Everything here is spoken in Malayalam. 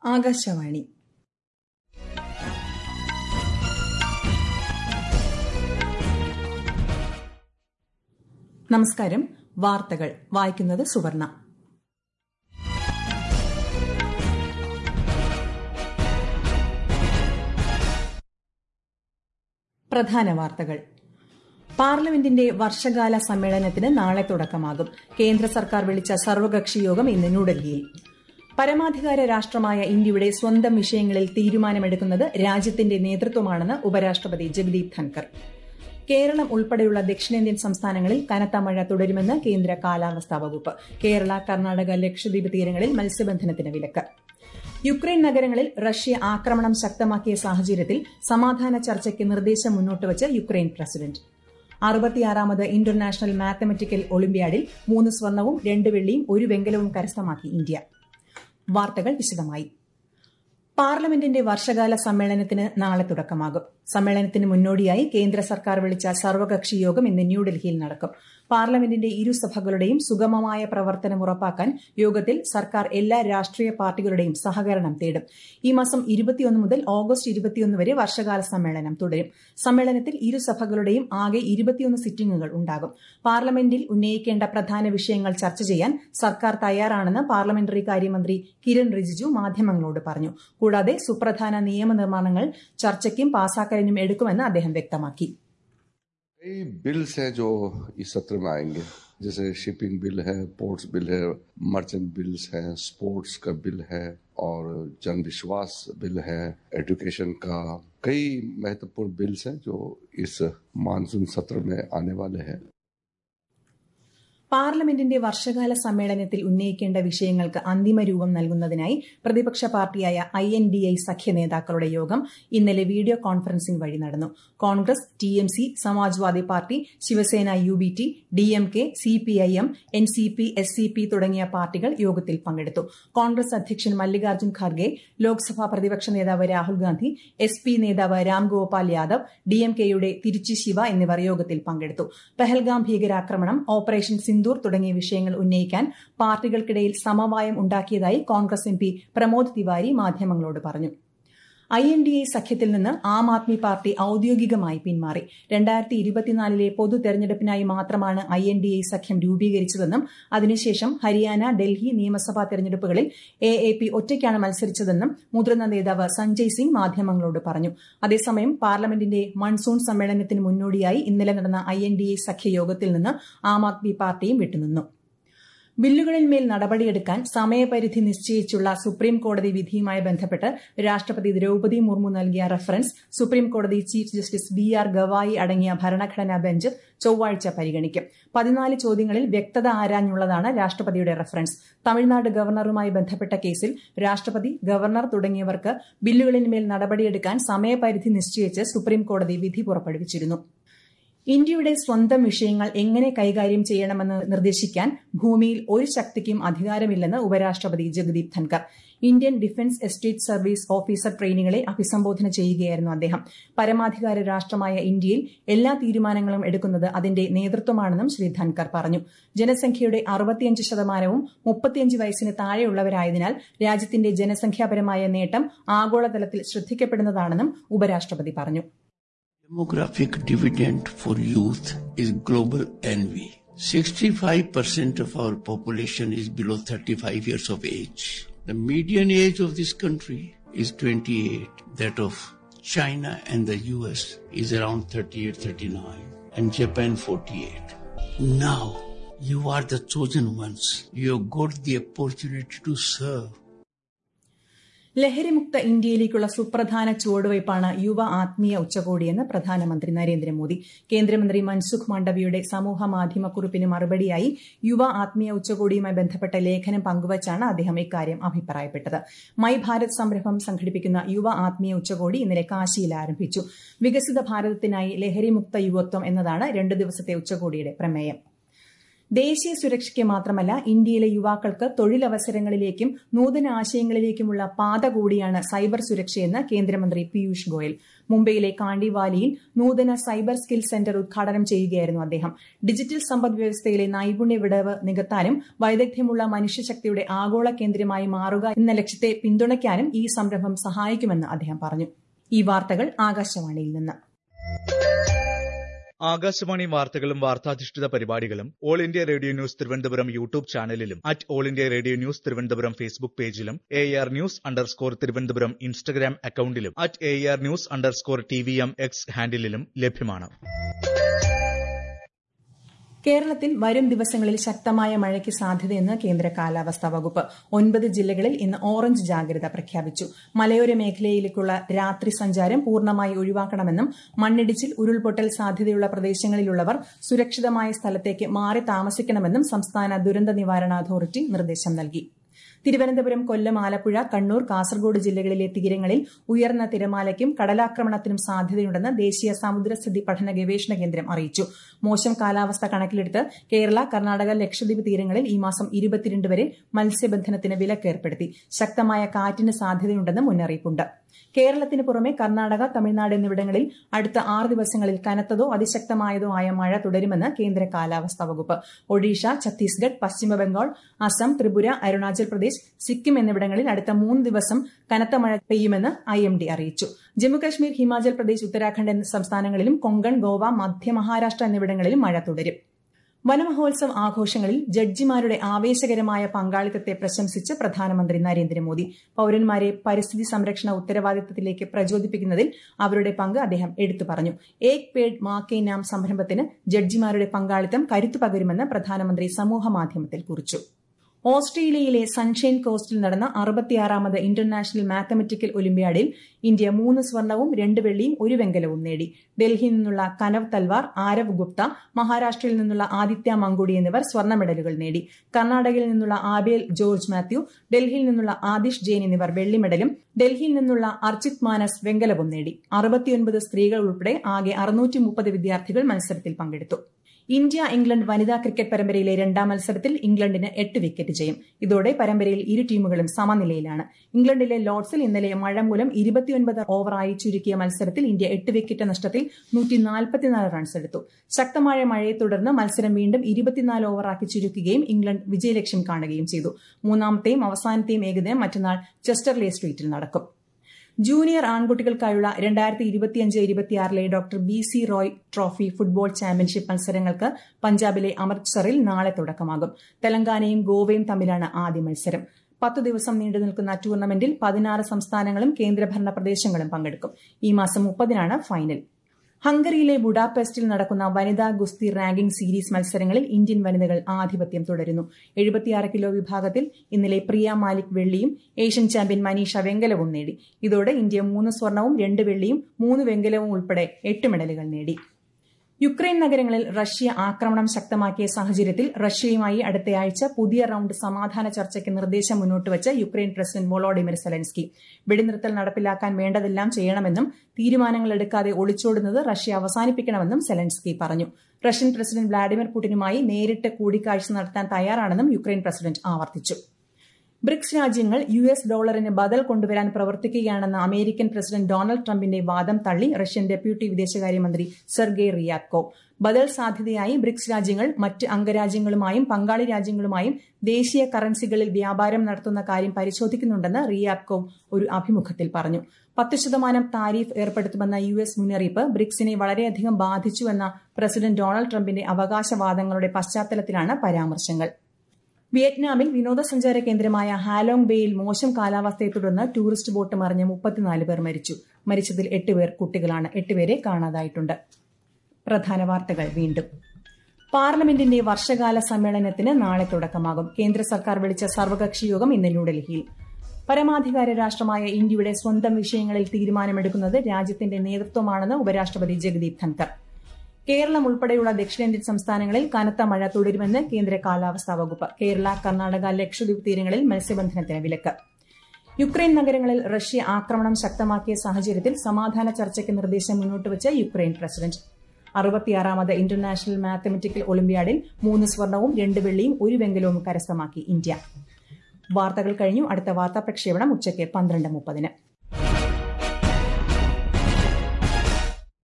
ആകാശവാണി. നമസ്കാരം. വാർത്തകൾ വായിക്കുന്നത് സുവർണ. പ്രധാന വാർത്തകൾ. പാർലമെന്റിന്റെ വർഷകാല സമ്മേളനത്തിന് നാളെ തുടക്കമാകും. കേന്ദ്ര സർക്കാർ വിളിച്ച സർവകക്ഷി യോഗം ഇന്ന് ന്യൂഡൽഹിയിൽ. പരമാധികാര രാഷ്ട്രമായ ഇന്ത്യയുടെ സ്വന്തം വിഷയങ്ങളിൽ തീരുമാനമെടുക്കുന്നത് രാജ്യത്തിന്റെ നേതൃത്വമാണെന്ന് ഉപരാഷ്ട്രപതി ജഗദീപ് ധൻകർ. കേരളം ഉൾപ്പെടെയുള്ള ദക്ഷിണേന്ത്യൻ സംസ്ഥാനങ്ങളിൽ കനത്ത മഴ തുടരുമെന്ന് കേന്ദ്ര കാലാവസ്ഥാ വകുപ്പ്. കേരള, കർണാടക, ലക്ഷദ്വീപ് തീരങ്ങളിൽ മത്സ്യബന്ധനത്തിന് വിലക്ക്. യുക്രൈൻ നഗരങ്ങളിൽ റഷ്യ ആക്രമണം ശക്തമാക്കിയ സാഹചര്യത്തിൽ സമാധാന ചർച്ചയ്ക്ക് നിർദ്ദേശം മുന്നോട്ടുവച്ച് യുക്രൈൻ പ്രസിഡന്റ്. 66ാമത് ഇന്റർനാഷണൽ മാത്തമാറ്റിക്കൽ ഒളിമ്പ്യാഡിൽ 3 സ്വർണവും 2 വെള്ളിയും 1 വെങ്കലവും കരസ്ഥമാക്കി ഇന്ത്യ. വാർത്തകൾ വിശദമായി. പാർലമെന്റിന്റെ വർഷകാല സമ്മേളനത്തിന് നാളെ തുടക്കമാകും. സമ്മേളനത്തിന് മുന്നോടിയായി കേന്ദ്ര സർക്കാർ വിളിച്ച സർവകക്ഷി യോഗം ഇന്ന് ന്യൂഡൽഹിയിൽ നടക്കും. പാർലമെന്റിന്റെ ഇരുസഭകളുടെയും സുഗമമായ പ്രവർത്തനം ഉറപ്പാക്കാൻ യോഗത്തിൽ സർക്കാർ എല്ലാ രാഷ്ട്രീയ പാർട്ടികളുടെയും സഹകരണം തേടും. ഈ മാസം 21 മുതൽ ഓഗസ്റ്റ് 21 വരെ വർഷകാല സമ്മേളനം തുടരും. സമ്മേളനത്തിൽ ഇരുസഭകളുടെയും ആകെ 21 സിറ്റിംഗുകൾ ഉണ്ടാകും. പാർലമെന്റിൽ ഉന്നയിക്കേണ്ട പ്രധാന വിഷയങ്ങൾ ചർച്ച ചെയ്യാൻ സർക്കാർ തയ്യാറാണെന്ന് പാർലമെന്ററി കാര്യമന്ത്രി കിരൺ റിജിജു മാധ്യമങ്ങളോട് പറഞ്ഞു. കൂടാതെ സുപ്രധാന നിയമനിർമ്മാണങ്ങൾ ചർച്ചയ്ക്കും പാസാക്കലിനും എടുക്കുമെന്ന് അദ്ദേഹം വ്യക്തമാക്കി. कई बिल्स हैं जो इस सत्र में आएंगे, जैसे शिपिंग बिल है, पोर्ट्स बिल है, मर्चेंट बिल्स है, स्पोर्ट्स का बिल है और जन विश्वास बिल है, एजुकेशन का कई महत्वपूर्ण बिल्स हैं जो इस मानसून सत्र में आने वाले हैं. പാർലമെന്റിന്റെ വർഷകാല സമ്മേളനത്തിൽ ഉന്നയിക്കേണ്ട വിഷയങ്ങൾക്ക് അന്തിമ രൂപം നൽകുന്നതിനായി പ്രതിപക്ഷ പാർട്ടിയായ INDI സഖ്യ നേതാക്കളുടെ യോഗം ഇന്നലെ വീഡിയോ കോൺഫറൻസിംഗ് വഴി നടന്നു. Congress, TMC, Samajwadi Party, Shiv Sena, UBT, DMK, CPIM, NCP, SCP തുടങ്ങിയ പാർട്ടികൾ യോഗത്തിൽ പങ്കെടുത്തു. കോൺഗ്രസ് അധ്യക്ഷൻ മല്ലികാർജ്ജുൻ ഖാർഗെ, ലോക്സഭാ പ്രതിപക്ഷ നേതാവ് രാഹുൽ ഗാന്ധി, SP നേതാവ് രാംഗോപാൽ യാദവ്, DMKയുടെ തിരുച്ചി ശിവ എന്നിവർ യോഗത്തിൽ പങ്കെടുത്തു. പഹൽഗാം ഭീകരാക്രമണം, ഓപ്പറേഷൻ സിന്ദൂർ തുടങ്ങിയ വിഷയങ്ങൾ ഉന്നയിക്കാൻ പാർട്ടികൾക്കിടയിൽ സമവായം ഉണ്ടാക്കിയതായി കോൺഗ്രസ് MP പ്രമോദ് തിവാരി മാധ്യമങ്ങളോട് പറഞ്ഞു. INDI സഖ്യത്തിൽ നിന്ന് ആം ആദ്മി പാർട്ടി ഔദ്യോഗികമായി പിന്മാറി. 2024 പൊതു തെരഞ്ഞെടുപ്പിനായി മാത്രമാണ് INDI സഖ്യം രൂപീകരിച്ചതെന്നും അതിനുശേഷം ഹരിയാന, ഡൽഹി നിയമസഭാ തെരഞ്ഞെടുപ്പുകളിൽ AAP ഒറ്റയ്ക്കാണ് മത്സരിച്ചതെന്നും മുതിർന്ന നേതാവ് സഞ്ജയ് സിംഗ് മാധ്യമങ്ങളോട് പറഞ്ഞു. അതേസമയം പാർലമെന്റിന്റെ മൺസൂൺ സമ്മേളനത്തിന് മുന്നോടിയായി ഇന്നലെ നടന്ന INDI സഖ്യയോഗത്തിൽ നിന്ന് ആം ആദ്മി പാർട്ടിയും വിട്ടുനിന്നു. ബില്ലുകളിന്മേൽ നടപടിയെടുക്കാൻ സമയപരിധി നിശ്ചയിച്ചുള്ള സുപ്രീംകോടതി വിധിയുമായി ബന്ധപ്പെട്ട് രാഷ്ട്രപതി ദ്രൌപദി മുർമു നൽകിയ റഫറൻസ് സുപ്രീംകോടതി ചീഫ് ജസ്റ്റിസ് BR ഗവായി അടങ്ങിയ ഭരണഘടനാ ബെഞ്ച് ചൊവ്വാഴ്ച പരിഗണിക്കും. 14 ചോദ്യങ്ങളിൽ വ്യക്തത ആരാഞ്ഞുള്ളതാണ് രാഷ്ട്രപതിയുടെ റഫറൻസ്. തമിഴ്നാട് ഗവർണറുമായി ബന്ധപ്പെട്ട കേസിൽ രാഷ്ട്രപതി, ഗവർണർ തുടങ്ങിയവർക്ക് ബില്ലുകളിന്മേൽ നടപടിയെടുക്കാൻ സമയപരിധി നിശ്ചയിച്ച് സുപ്രീംകോടതി വിധി പുറപ്പെടുവിച്ചിരുന്നു. ഇന്ത്യയുടെ സ്വന്തം വിഷയങ്ങൾ എങ്ങനെ കൈകാര്യം ചെയ്യണമെന്ന് നിർദ്ദേശിക്കാൻ ഭൂമിയിൽ ഒരു ശക്തിക്കും അധികാരമില്ലെന്ന് ഉപരാഷ്ട്രപതി Jagdeep Dhankhar. Indian defence estate service officer ട്രെയിനികളെ അഭിസംബോധന ചെയ്യുകയായിരുന്നു അദ്ദേഹം. പരമാധികാര രാഷ്ട്രമായ ഇന്ത്യയിൽ എല്ലാ തീരുമാനങ്ങളും എടുക്കുന്നത് അതിന്റെ നേതൃത്വമാണെന്നും ശ്രീ ധൻകർ പറഞ്ഞു. ജനസംഖ്യയുടെ 65% 35 വയസ്സിന് താഴെയുള്ളവരായതിനാൽ രാജ്യത്തിന്റെ ജനസംഖ്യാപരമായ നേട്ടം ആഗോളതലത്തിൽ ശ്രദ്ധിക്കപ്പെടുന്നതാണെന്നും ഉപരാഷ്ട്രപതി പറഞ്ഞു. Demographic dividend for youth is global envy. 65% of our population is below 35 years of age. The median age of this country is 28. That of China and the US is around 38-39 and Japan 48. Now, you are the chosen ones. You have got the opportunity to serve. ലഹരിമുക്ത ഇന്ത്യയിലേക്കുള്ള സുപ്രധാന ചുവടുവയ്പ്പാണ് യുവ ആത്മീയ ഉച്ചകോടിയെന്ന് പ്രധാനമന്ത്രി നരേന്ദ്രമോദി. കേന്ദ്രമന്ത്രി മൻസുഖ് മാണ്ഡവ്യയുടെ സമൂഹ മാധ്യമക്കുറിപ്പിന് മറുപടിയായി യുവ ആത്മീയ ഉച്ചകോടിയുമായി ബന്ധപ്പെട്ട ലേഖനം പങ്കുവച്ചാണ് അദ്ദേഹം ഇക്കാര്യം അഭിപ്രായപ്പെട്ടത്. മൈ ഭാരത് സംരംഭം സംഘടിപ്പിക്കുന്ന യുവ ആത്മീയ ഉച്ചകോടി ഇന്നലെ കാശിയിൽ ആരംഭിച്ചു. വികസിത ഭാരതത്തിനായി ലഹരിമുക്ത യുവത്വം എന്നതാണ് 2 ദിവസത്തെ ഉച്ചകോടിയുടെ പ്രമേയം. ദേശീയ സുരക്ഷയ്ക്ക് മാത്രമല്ല ഇന്ത്യയിലെ യുവാക്കൾക്ക് തൊഴിലവസരങ്ങളിലേക്കും നൂതന ആശയങ്ങളിലേക്കുമുള്ള പാത കൂടിയാണ് സൈബർ സുരക്ഷയെന്ന് കേന്ദ്രമന്ത്രി പീയൂഷ് ഗോയൽ. മുംബൈയിലെ കാണ്ടിവാലിയിൽ നൂതന സൈബർ സ്കിൽ സെന്റർ ഉദ്ഘാടനം ചെയ്യുകയായിരുന്നു അദ്ദേഹം. ഡിജിറ്റൽ സമ്പദ് വ്യവസ്ഥയിലെ നൈപുണ്യ വിടവ് നികത്താനും വൈദഗ്ധ്യമുള്ള മനുഷ്യശക്തിയുടെ ആഗോള കേന്ദ്രമായി മാറുക എന്ന ലക്ഷ്യത്തെ പിന്തുണയ്ക്കാനും ഈ സംരംഭം സഹായിക്കുമെന്ന് അദ്ദേഹം പറഞ്ഞു. ഈ വാർത്തകൾ ആകാശവാണിയിൽ നിന്ന്. ആകാശവാണി വാർത്തകളും വാർത്താധിഷ്ഠിത പരിപാടികളും All India Radio News Thiruvananthapuram YouTube ചാനലിലും @all India Radio News Thiruvananthapuram Facebook പേജിലും AR News_ തിരുവനന്തപുരം ഇൻസ്റ്റഗ്രാം അക്കൌണ്ടിലും @AR News_TVM X ഹാൻഡിലും ലഭ്യമാണ്. കേരളത്തിൽ വരും ദിവസങ്ങളിൽ ശക്തമായ മഴയ്ക്ക് സാധ്യതയെന്ന് കേന്ദ്ര കാലാവസ്ഥാ വകുപ്പ്. 9 ജില്ലകളിൽ ഇന്ന് ഓറഞ്ച് ജാഗ്രത പ്രഖ്യാപിച്ചു. മലയോര മേഖലയിലേക്കുള്ള രാത്രി സഞ്ചാരം പൂർണ്ണമായി ഒഴിവാക്കണമെന്നും മണ്ണിടിച്ചിൽ, ഉരുൾപൊട്ടൽ സാധ്യതയുള്ള പ്രദേശങ്ങളിലുള്ളവർ സുരക്ഷിതമായ സ്ഥലത്തേക്ക് മാറി താമസിക്കണമെന്നും സംസ്ഥാന ദുരന്ത നിവാരണ അതോറിറ്റി നിർദ്ദേശം നൽകി. തിരുവനന്തപുരം, കൊല്ലം, ആലപ്പുഴ, കണ്ണൂർ, കാസർഗോഡ് ജില്ലകളിലെ തീരങ്ങളിൽ ഉയർന്ന തിരമാലയ്ക്കും കടലാക്രമണത്തിനും സാധ്യതയുണ്ടെന്ന് ദേശീയ സമുദ്രസ്ഥിതി പഠന ഗവേഷണ കേന്ദ്രം അറിയിച്ചു. മോശം കാലാവസ്ഥ കണക്കിലെടുത്ത് കേരള, കർണാടക, ലക്ഷദ്വീപ് തീരങ്ങളിൽ ഈ മാസം 22 വരെ മത്സ്യബന്ധനത്തിന് വിലക്കേർപ്പെടുത്തി. ശക്തമായ കാറ്റിന് സാധ്യതയുണ്ടെന്ന് മുന്നറിയിപ്പുണ്ട്. കേരളത്തിന് പുറമെ കർണാടക, തമിഴ്നാട് എന്നിവിടങ്ങളിൽ അടുത്ത 6 ദിവസങ്ങളിൽ കനത്തതോ അതിശക്തമായതോ ആയ മഴ തുടരുമെന്ന് കേന്ദ്ര കാലാവസ്ഥാ വകുപ്പ്. ഒഡീഷ, ഛത്തീസ്ഗഡ്, പശ്ചിമബംഗാൾ, അസം, ത്രിപുര, അരുണാചൽ പ്രദേശ്, സിക്കിം എന്നിവിടങ്ങളിൽ അടുത്ത 3 ദിവസം കനത്ത മഴ പെയ്യുമെന്ന് IMD അറിയിച്ചു. ജമ്മുകശ്മീർ, ഹിമാചൽ പ്രദേശ്, ഉത്തരാഖണ്ഡ് എന്നീ സംസ്ഥാനങ്ങളിലും കൊങ്കൺ, ഗോവ, മധ്യ മഹാരാഷ്ട്ര എന്നിവിടങ്ങളിലും മഴ തുടരും. വനമഹോത്സവ് ആഘോഷങ്ങളിൽ ജഡ്ജിമാരുടെ ആവേശകരമായ പങ്കാളിത്തത്തെ പ്രശംസിച്ച് പ്രധാനമന്ത്രി നരേന്ദ്രമോദി. പൌരന്മാരെ പരിസ്ഥിതി സംരക്ഷണ ഉത്തരവാദിത്തത്തിലേക്ക് പ്രചോദിപ്പിക്കുന്നതിൽ അവരുടെ പങ്ക് അദ്ദേഹം എടുത്തു പറഞ്ഞു. ഏക് പേഡ് മാ കെ നാം സംരംഭത്തിന് ജഡ്ജിമാരുടെ പങ്കാളിത്തം കരുത്തു പകരുമെന്ന് പ്രധാനമന്ത്രി സമൂഹമാധ്യമത്തിൽ കുറിച്ചു. ഓസ്ട്രേലിയയിലെ സൺഷൈൻ കോസ്റ്റിൽ നടന്ന 66ാമത് ഇന്റർനാഷണൽ മാത്തമാറ്റിക്കൽ ഒളിമ്പ്യാഡിൽ ഇന്ത്യ 3 സ്വർണവും 2 വെള്ളിയും 1 വെങ്കലവും നേടി. ഡൽഹിയിൽ നിന്നുള്ള കനവ് തൽവാർ, ആരവ് ഗുപ്ത, മഹാരാഷ്ട്രയിൽ നിന്നുള്ള ആദിത്യ മങ്കുടി എന്നിവർ സ്വർണ്ണ മെഡലുകൾ നേടി. കർണാടകയിൽ നിന്നുള്ള ആബേൽ ജോർജ് മാത്യു, ഡൽഹിയിൽ നിന്നുള്ള ആദിഷ് ജെയിൻ എന്നിവർ വെള്ളി മെഡലും ഡൽഹിയിൽ നിന്നുള്ള അർച്ചിത് മാനസ് വെങ്കലവും നേടി. 69 സ്ത്രീകൾ ഉൾപ്പെടെ ആകെ 630 വിദ്യാർത്ഥികൾ മത്സരത്തിൽ പങ്കെടുത്തു. ഇന്ത്യ ഇംഗ്ലണ്ട് വനിതാ ക്രിക്കറ്റ് പരമ്പരയിലെ 2ാം മത്സരത്തിൽ ഇംഗ്ലണ്ടിന് 8 വിക്കറ്റ് ജയം. ഇതോടെ പരമ്പരയിൽ ഇരു ടീമുകളും സമനിലയിലാണ്. ഇംഗ്ലണ്ടിലെ ലോർഡ്സിൽ ഇന്നലെ മഴ മൂലം 29 ഓവറായി ചുരുക്കിയ മത്സരത്തിൽ ഇന്ത്യ 8 വിക്കറ്റ് നഷ്ടത്തിൽ 144 റൺസ് എടുത്തു. ശക്തമായ മഴയെ തുടർന്ന് മത്സരം വീണ്ടും 24 ഓവറാക്കി ചുരുക്കുകയും ഇംഗ്ലണ്ട് വിജയലക്ഷ്യം കാണുകയും ചെയ്തു. 3ാമത്തെയും അവസാനത്തെയും ഏകദിനം മറ്റന്നാൾ ചെസ്റ്റർലെ സ്ട്രീറ്റിൽ നടക്കും. ജൂനിയർ ആൺകുട്ടികൾക്കായുള്ള 2025-26 doctor BC Roy trophy football championship മത്സരങ്ങൾക്ക് പഞ്ചാബിലെ അമൃത്സറിൽ നാളെ തുടക്കമാകും. തെലങ്കാനയും ഗോവയും തമ്മിലാണ് ആദ്യ മത്സരം. 10 ദിവസം നീണ്ടുനിൽക്കുന്ന ടൂർണമെന്റിൽ 16 സംസ്ഥാനങ്ങളും കേന്ദ്രഭരണ പ്രദേശങ്ങളും പങ്കെടുക്കും. ഈ മാസം 30-നാണ് ഫൈനൽ. ഹംഗറിയിലെ ബുഡാപെസ്റ്റിൽ നടക്കുന്ന വനിതാ ഗുസ്തി റാങ്കിംഗ് സീരീസ് മത്സരങ്ങളിൽ ഇന്ത്യൻ വനിതകൾ ആധിപത്യം തുടരുന്നു. 76 കിലോ വിഭാഗത്തിൽ ഇന്നലെ പ്രിയ മാലിക് വെള്ളിയും ഏഷ്യൻ ചാമ്പ്യൻ മനീഷ വെങ്കലവും നേടി. ഇതോടെ ഇന്ത്യ 3 സ്വർണവും 2 വെള്ളിയും 3 വെങ്കലവും ഉൾപ്പെടെ 8 മെഡലുകൾ നേടി. യുക്രൈൻ നഗരങ്ങളിൽ റഷ്യ ആക്രമണം ശക്തമാക്കിയ സാഹചര്യത്തിൽ റഷ്യയുമായി അടുത്തയാഴ്ച പുതിയ റൌണ്ട് സമാധാന ചർച്ചയ്ക്ക് നിർദ്ദേശം മുന്നോട്ടുവച്ച് യുക്രൈൻ പ്രസിഡന്റ് വോളോഡിമിർ സെലൻസ്കി. വെടിനിർത്തൽ നടപ്പിലാക്കാൻ വേണ്ടതെല്ലാം ചെയ്യണമെന്നും തീരുമാനങ്ങൾ എടുക്കാതെ ഒളിച്ചോടുന്നത് റഷ്യ അവസാനിപ്പിക്കണമെന്നും സെലൻസ്കി പറഞ്ഞു. റഷ്യൻ പ്രസിഡന്റ് വ്ളാഡിമിർ പുടിനുമായി നേരിട്ട് കൂടിക്കാഴ്ച നടത്താൻ തയ്യാറാണെന്നും യുക്രൈൻ പ്രസിഡന്റ് ആവർത്തിച്ചു. ബ്രിക്സ് രാജ്യങ്ങൾ US ഡോളറിന് ബദൽ കൊണ്ടുവരാൻ പ്രവർത്തിക്കുകയാണെന്ന അമേരിക്കൻ പ്രസിഡന്റ് ഡൊണാൾഡ് ട്രംപിന്റെ വാദം തള്ളി റഷ്യൻ ഡെപ്യൂട്ടി വിദേശകാര്യമന്ത്രി സെർഗെയ് റിയാബ്കോവ്. ബദൽ സാധ്യതയായി ബ്രിക്സ് രാജ്യങ്ങൾ മറ്റ് അംഗരാജ്യങ്ങളുമായും പങ്കാളി രാജ്യങ്ങളുമായും ദേശീയ കറൻസികളിൽ വ്യാപാരം നടത്തുന്ന കാര്യം പരിശോധിക്കുന്നുണ്ടെന്ന് റിയാബ്കോവ് ഒരു അഭിമുഖത്തിൽ പറഞ്ഞു. 10% താരിഫ് ഏർപ്പെടുത്തുമെന്ന US മുന്നറിയിപ്പ് ബ്രിക്സിനെ വളരെയധികം ബാധിച്ചുവെന്ന പ്രസിഡന്റ് ഡൊണാൾഡ് ട്രംപിന്റെ അവകാശവാദങ്ങളുടെ പശ്ചാത്തലത്തിലാണ് പരാമർശങ്ങൾ. വിയറ്റ്നാമിൽ വിനോദസഞ്ചാര കേന്ദ്രമായ ഹാലോങ് ബേയിൽ മോശം കാലാവസ്ഥയെ തുടർന്ന് ടൂറിസ്റ്റ് ബോട്ട് മറിഞ്ഞ് 34 പേർ മരിച്ചു. മരിച്ചതിൽ 8 പേർ കുട്ടികളാണ്. 8 പേരെ കാണാതായിട്ടുണ്ട്. പ്രധാന വാർത്തകൾ വീണ്ടും. പാർലമെന്റിന്റെ വർഷകാല സമ്മേളനത്തിന് നാളെ തുടക്കമാകും. കേന്ദ്ര സർക്കാർ വിളിച്ച സർവകക്ഷി യോഗം ഇന്ന് ന്യൂഡൽഹിയിൽ. പരമാധികാര രാഷ്ട്രമായ ഇന്ത്യയുടെ സ്വന്തം വിഷയങ്ങളിൽ തീരുമാനമെടുക്കുന്നത് രാജ്യത്തിന്റെ നേതൃത്വമാണെന്ന് ഉപരാഷ്ട്രപതി ജഗദീപ് ധൻകർ. കേരളം ഉൾപ്പെടെയുള്ള ദക്ഷിണേന്ത്യൻ സംസ്ഥാനങ്ങളിൽ കനത്ത മഴ തുടരുമെന്ന് കേന്ദ്ര കാലാവസ്ഥാ വകുപ്പ്. കേരള, കർണാടക, ലക്ഷദ്വീപ് തീരങ്ങളിൽ മത്സ്യബന്ധനത്തിന് വിലക്ക്. യുക്രൈൻ നഗരങ്ങളിൽ റഷ്യ ആക്രമണം ശക്തമാക്കിയ സാഹചര്യത്തിൽ സമാധാന ചർച്ചയ്ക്ക് നിർദ്ദേശം മുന്നോട്ടുവച്ച് യുക്രൈൻ പ്രസിഡന്റ്. 66ാമത് ഇന്റർനാഷണൽ മാത്തമാറ്റിക്കൽ ഒളിമ്പ്യാഡിൽ 3 സ്വർണവും 2 വെള്ളിയും 1 വെങ്കലവും കരസ്ഥമാക്കി ഇന്ത്യ. വാർത്തകൾ കഴിഞ്ഞു. അടുത്ത വാർത്താ പ്രക്ഷേപണം ഉച്ചയ്ക്ക് 12:30.